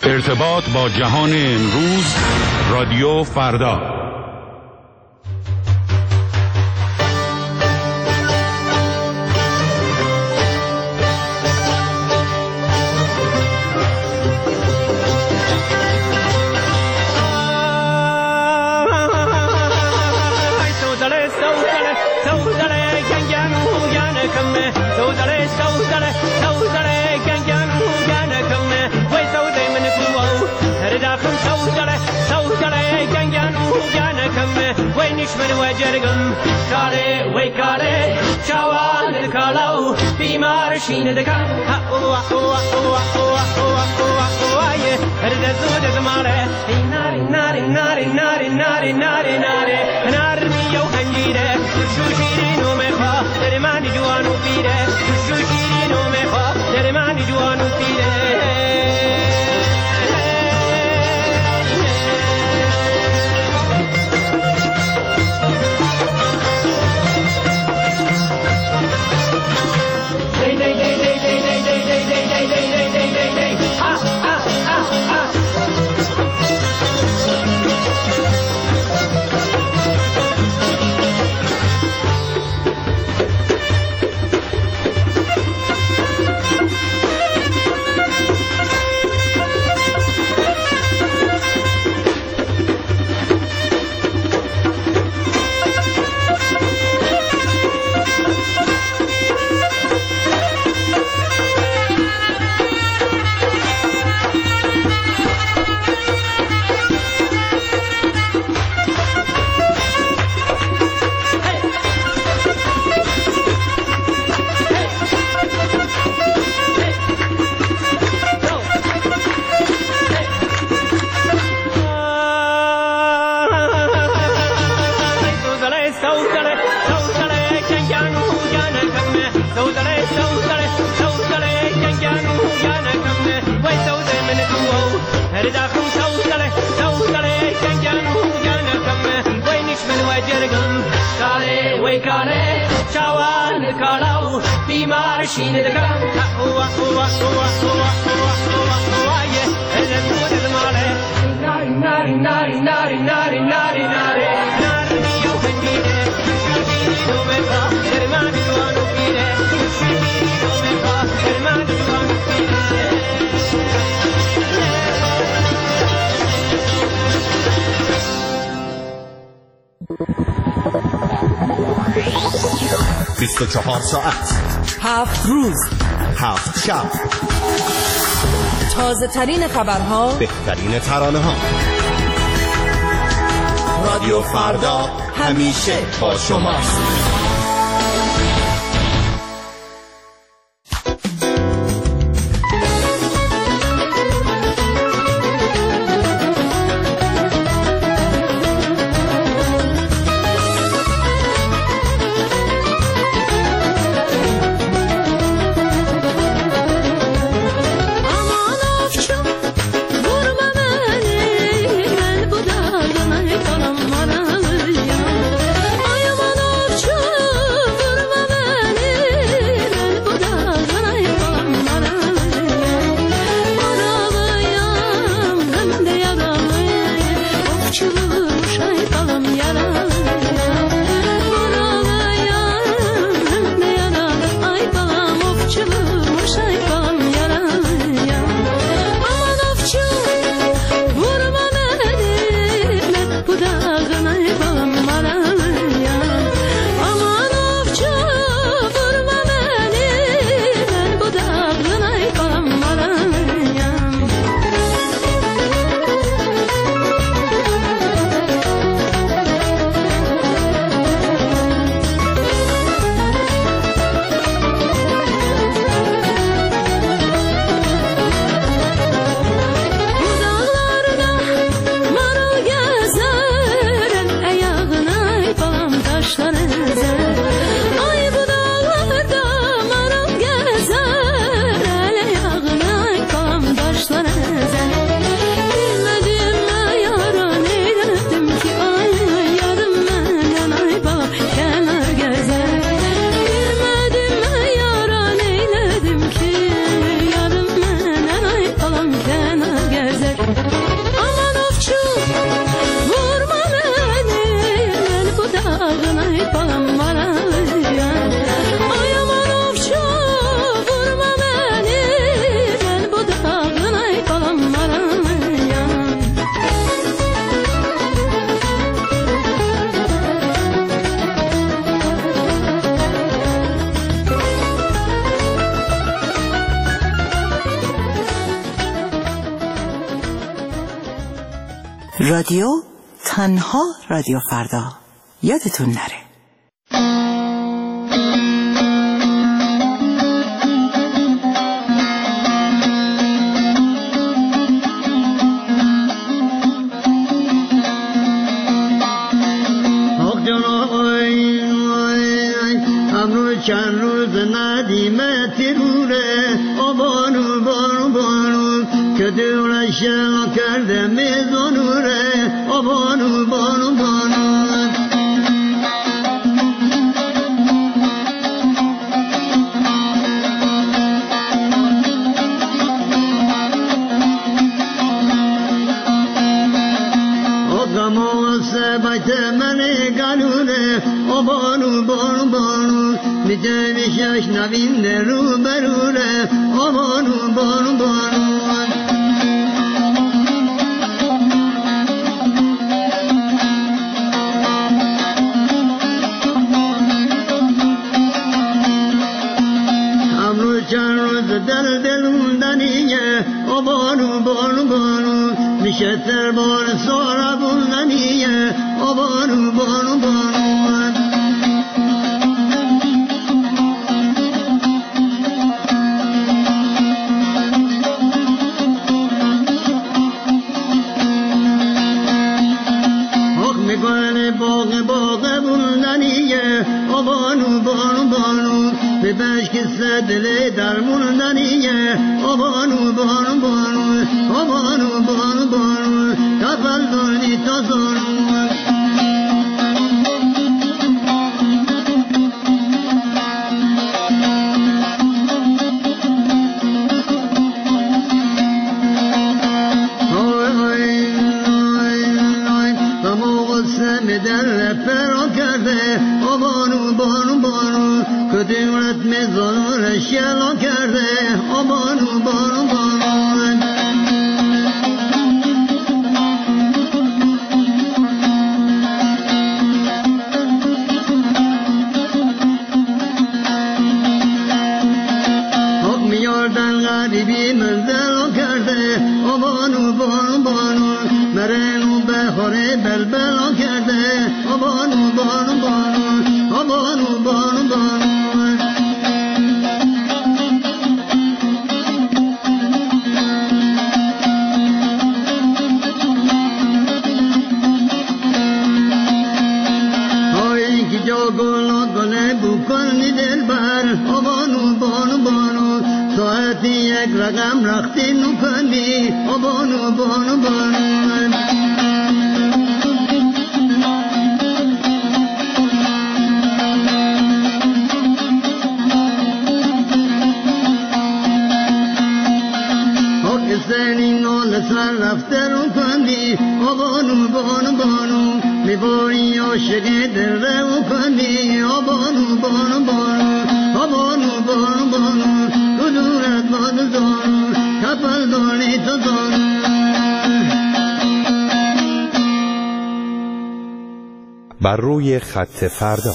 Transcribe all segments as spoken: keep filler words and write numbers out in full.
ارتباط با جهان امروز، رادیو فردا. من وجرگم کاره وی کاره چوان کلاو بیمار شین دکان ها او او او او او او آیه هرد زود زماره ناری ناری ناری ناری ناری ناری ناری نار میو خنجیره شو شیرینو میخوا در من جوانو پیره شو شیرینو میخوا در من جوانو پیره بیست و چهار ساعت، هفت روز، هفت شب، تازه ترین خبرها، بهترین ترانه ها. رادیو فردا همیشه با شماست. Ay aman of رادیو تنها رادیو فردا، یادتون نره. چند روز ندیمه تیروره آبانو بانو بانو که دورش کرده میزانوره آبانو بانو بانو آبانو بانو بانو میجه میشش نوین رو بروره آبانو بانو بانو امرو چند روز دل دل موندنیه آبانو بانو بانو میشه تر بار سارا بوندنیه آبانو بانو بانو آبانو بانو بانو به بشک دل در موندنیه آبانو بانو بانو آبانو بانو بانو کفل دانی تا زانو دل فرا کرده آبانو بانو بانو کدیمت میزان شلا کرده آبانو بانو بانو حق میاردن غریبی منزل کرده آبانو بانو بانو مرنو بخوره بلبل کرده آبانو بانو بانو آبانو بانو بانو هایی که جا گلا گله بکنی دل بر آبانو بانو بانو ساعتی یک رقم رختی نکنی آبانو بانو بانو سر رفته رو کندی آبانو بانو بانو میباری عاشق دل رو کندی آبانو بانو بانو آبانو بانو بانو کدورت باد زانو کپل دانی تو زانو بر روی خط فردا.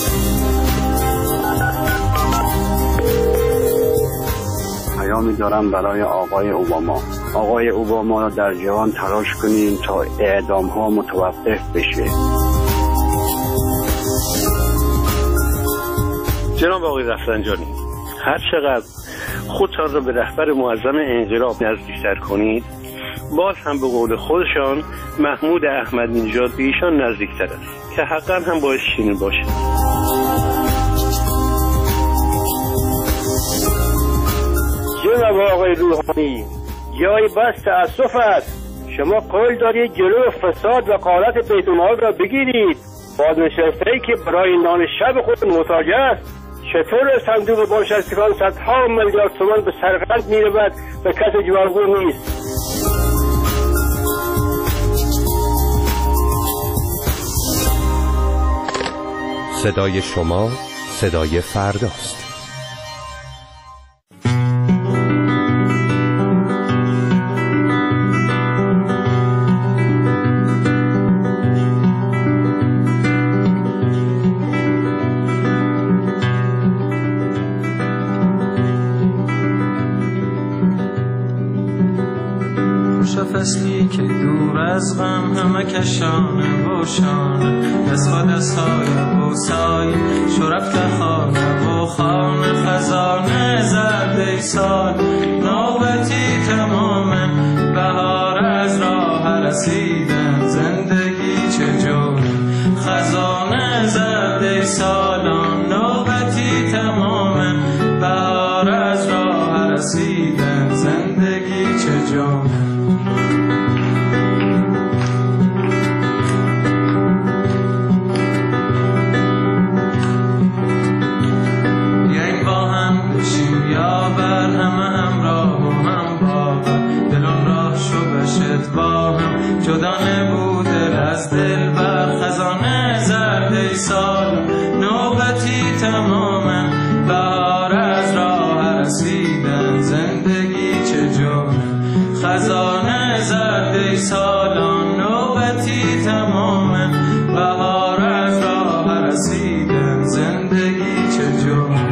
پیامی دارم برای آقای اوباما. آقای اوباما در جهان تلاش کنین تا اعدام ها متوقف بشه. جناب آقای رفسنجانی، هر چقدر خودتان را به رهبر معظم انقلاب نزدیکتر کنید، باز هم به قول خودشان محمود احمدی نژاد به ایشان نزدیکتر است که حقا هم باعث شیرین باشه. جناب آقای روحانی، جای بس تأسف است. شما قول دارید جلو فساد و غارت بیت‌المال را بگیرید. بازنشسته‌ای که برای نان شب خود محتاج است چطور صندوق بازنشستگان صدها میلیارد تومان به سرقت می‌رود و کسی جوابگو نیست؟ صدای شما صدای فرداست. چه فصلی که دور از غم همه کشانه و شانه دست با دست های بوسای شرفت خانه و خانه خزانه زرد ای سال نوبتی تمامه بهار از راه رسیدن زندگی چه جوره خزانه زرد ای سالان نوبتی تمامه بهار از راه رسیدن زندگی چه جوره جدا نبود از دل بر خزانه زرد ای سال نوبتی تمامه بهار از راه رسیدن زندگی چه جوره خزانه زرد ای سالان نوبتی تمامه بهار از راه رسیدن زندگی چه جوره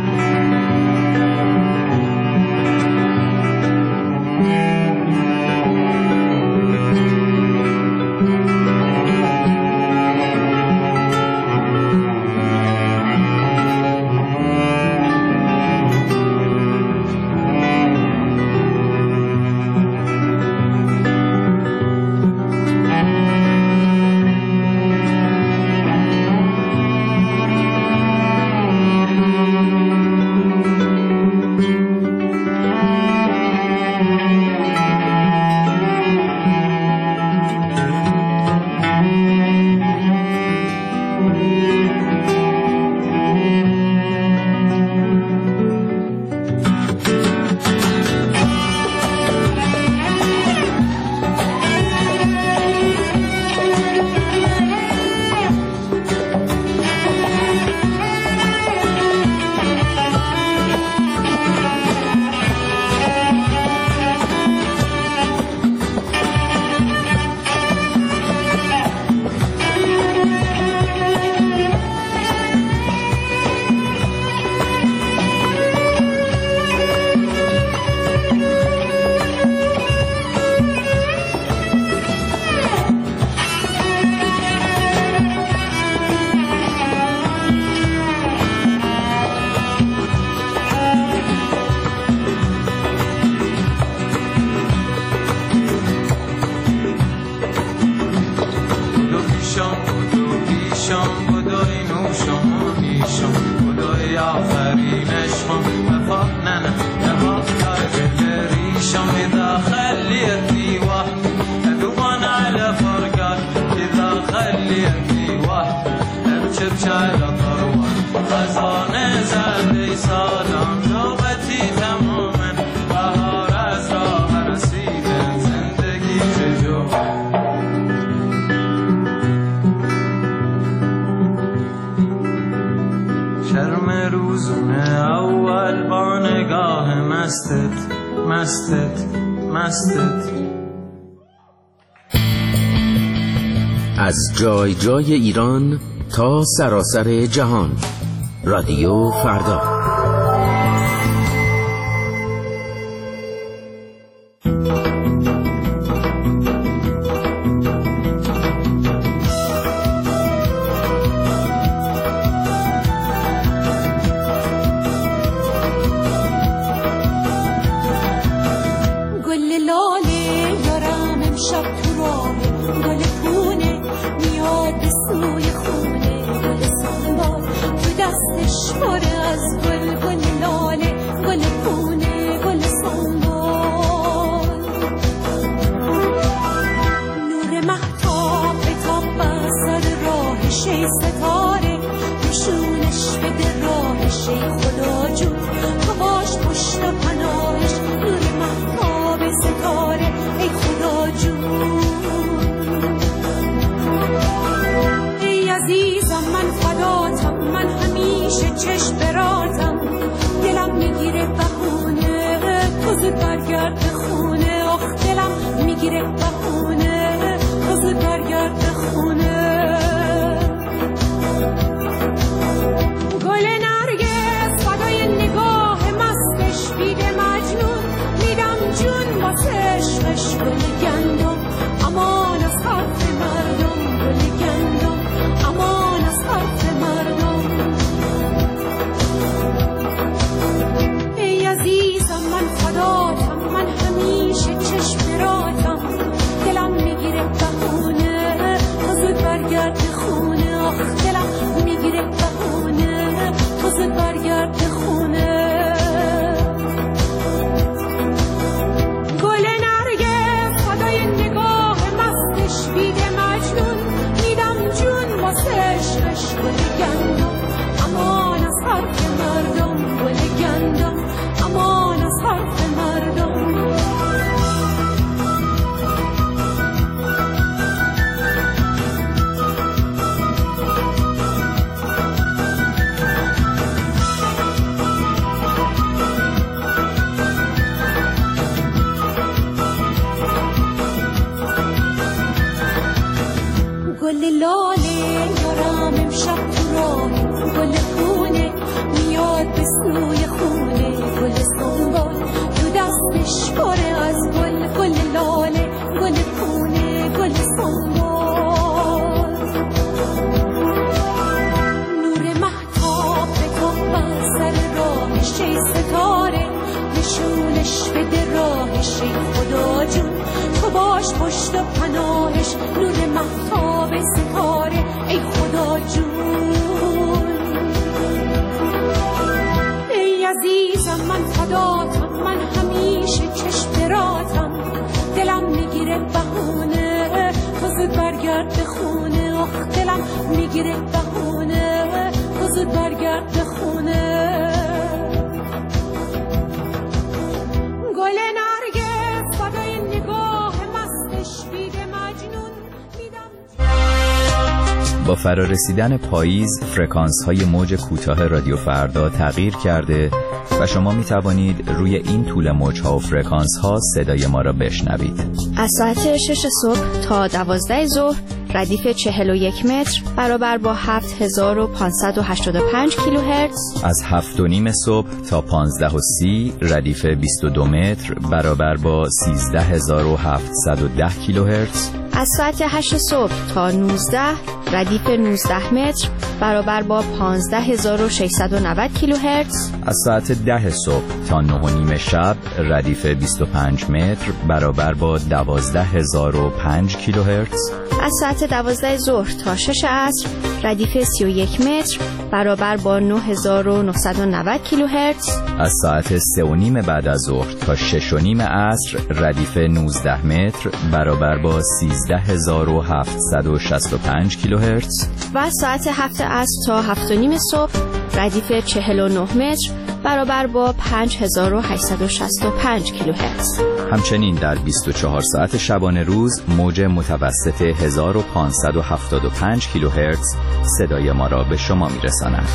از جای جای ایران تا سراسر جهان رادیو فردا. عشقش گل برگرد خونه. گل نرگس فدای نگاه مستش بیده مجنون، میدم جون واسه عشقش. گل گندم امان از حرف مردم، گل گندم امان از حرف مردم. گل لاله یارم امشب تو راهه، گل خونه میاد به سوی خونه. گل سنبال تو دستش پره از گل، گل لاله گل خونه گل سنبال. نور مهتاب بکن بر سر راهش ای ستاره، نشونش بده راهش ای خدا جون، تو باش پشت و پناهش. نور مهتاب ستاره ای خدا جون. ای عزیزم من فداتم، من همیشه چشم براتم. دلم میگیره بهونه تو زود برگرد خونه. آخ دلم میگیره بهونه تو زود برگرد خونه. گل نرگس فدای نگاه مستش بیده مجنون، میدم. با فرارسیدن پاییز فرکانس های موج کوتاه رادیو فردا تغییر کرده و شما می توانید روی این طول موج ها و فرکانس ها صدای ما را بشنوید. از ساعت شش صبح تا دوازده ظهر ردیف چهل و یک متر برابر با هفت هزار و پانصد و هشتاد و پنج کیلوهرتز. از هفت و نیم صبح تا پانزده و سی ردیف بیست و دو متر برابر با سیزده هزار و هفتصد و ده کیلوهرتز. از ساعت هشت صبح تا نوزده ردیف نوزده متر برابر با پانزده هزار و ششصد و نود کیلوهرتز. از ساعت ده صبح تا نه و نیم شب ردیف بیست و پنج متر برابر با دوازده هزار و پنج کیلوهرتز. از ساعت دوازده ظهر تا شش عصر ردیف سی و یک متر برابر با نه هزار و نهصد و نود کیلوهرتز. از ساعت سه و نیم بعد از ظهر تا شش و نیم عصر ردیف نوزده متر برابر با سیزده هزار و هفتصد و شصت و پنج کیلوهرتز. و از ساعت هفت عصر تا هفت و نیم صبح ردیف چهل و نه متر برابر با پنج هزار و هشتصد و شصت و پنج کیلوهرتز. همچنین در بیست و چهار ساعت شبانه روز موج متوسط هزار و پانصد و هفتاد و پنج کیلوهرتز صدای ما را به شما میرساند.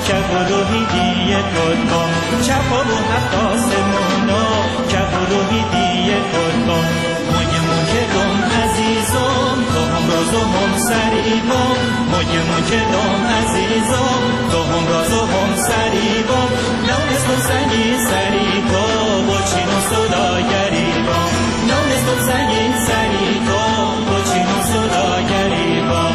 چپ و دویدی گلبا چپ و هفت آسمونا چپ و دویدی گلبا موی موکلم عزیزم تو هم راز و هم سریبم موی موکلم عزیزم تو هم راز و هم سریبم نونستم سنگی سریبا با چین و صداگریبا نونستم سنگی سریبا با چین و صداگریبا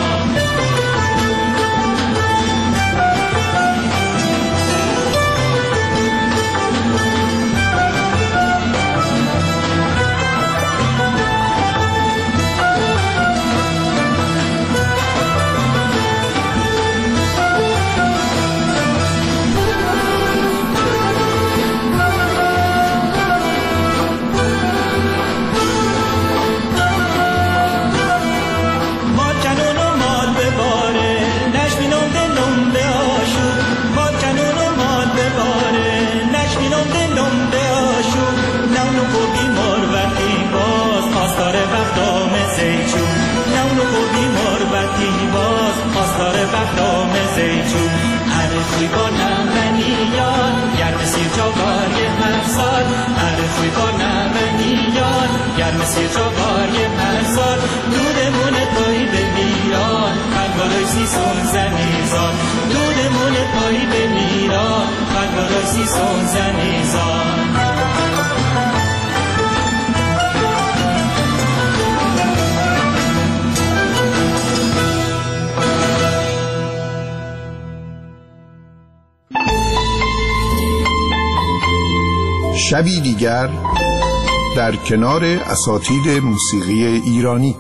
بهرام زیتون عرفی با نمنیان گرم سیر جاگاری هر سال عرفی با نمنیان گرم سیر جاگاری هر سال دودمون پایی به میران خلبارای سیسون زنیزان دودمون پایی به میران خلبارای سیسون زنیزان شبی دیگر در کنار اساتید موسیقی ایرانی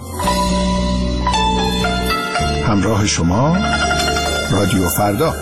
همراه شما رادیو فردا.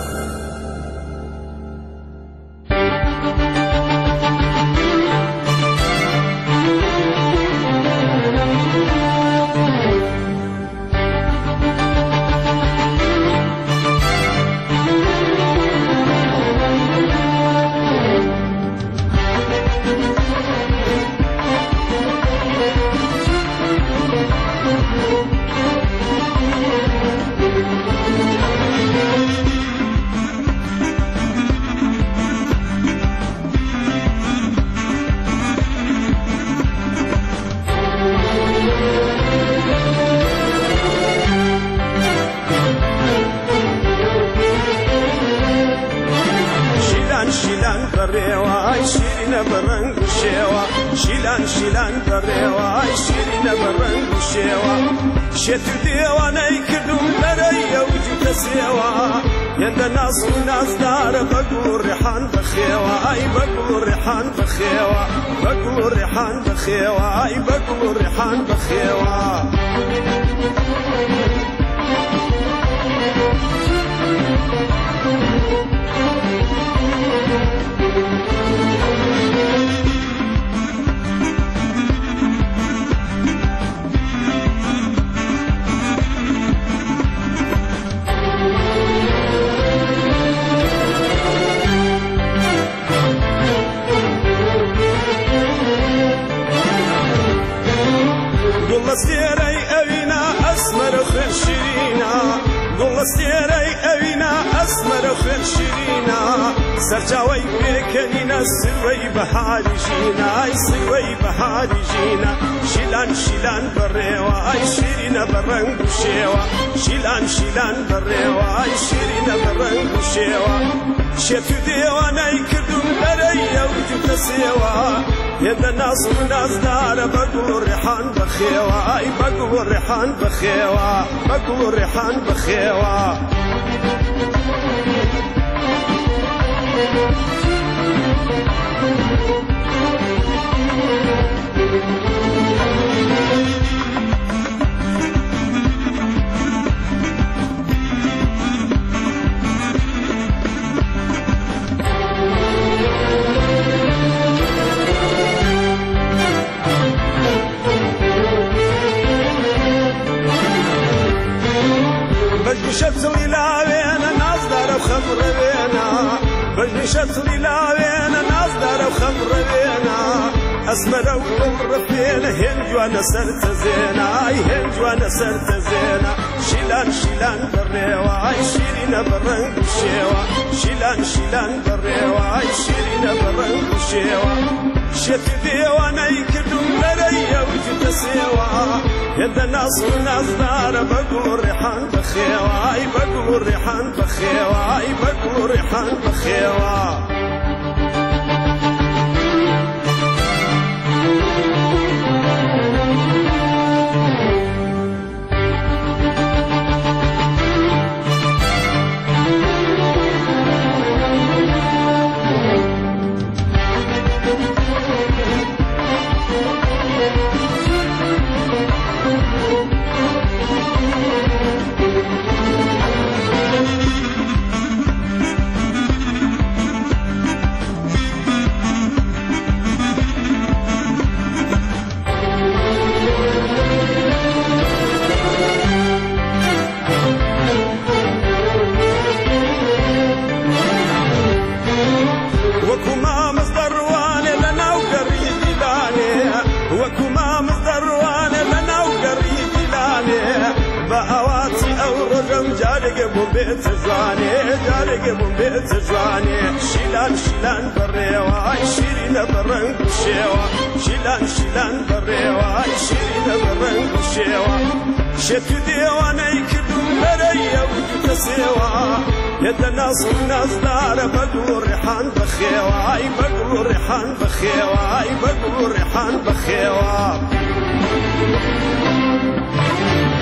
سرجاوي بكنينا سوي بحالي جينا اي سوي بحالي جينا شيلان شيلان بريوا اي شيرينا برنگ شيوا شيلان شيلان بريوا اي شيرينا برنگ شيوا شتو ديواناي كدوم دريا وجبت سيوا يدا ناس وناس دار بقول ريحان بخيوا اي بقول ريحان بخيوا بقول ريحان بخيوا بجشت ليلاوينا ناس دار وخمر بينا بجشت ليلاوينا ناس دار وخمر بينا أسمر ودور فين هنج وأنا سرت زينة أي هنج وأنا سرت زينة شيلان شيلان بريوا أي شيرين برنج وشيوا شيلان شيلان بريوا أي شيرين برنج وشيوا شت ديوانا يكدم بريا وجد سيوا يد الناس والناس دار بقول ريحان بخيوا أي بقول ريحان بخيوا أي بقول ريحان بخيوا بيت جواني جارق من بيت جواني شيلان شيلان بريوا شيرين برنج وشيوا شيلان شيلان بريوا شيرين برنج وشيوا شت ديوانا يكدم بريا وجد سيوا يد الناس والناس دار بقول ريحان بخيوا اي بقول ريحان بخيوا اي بقول ريحان بخيوا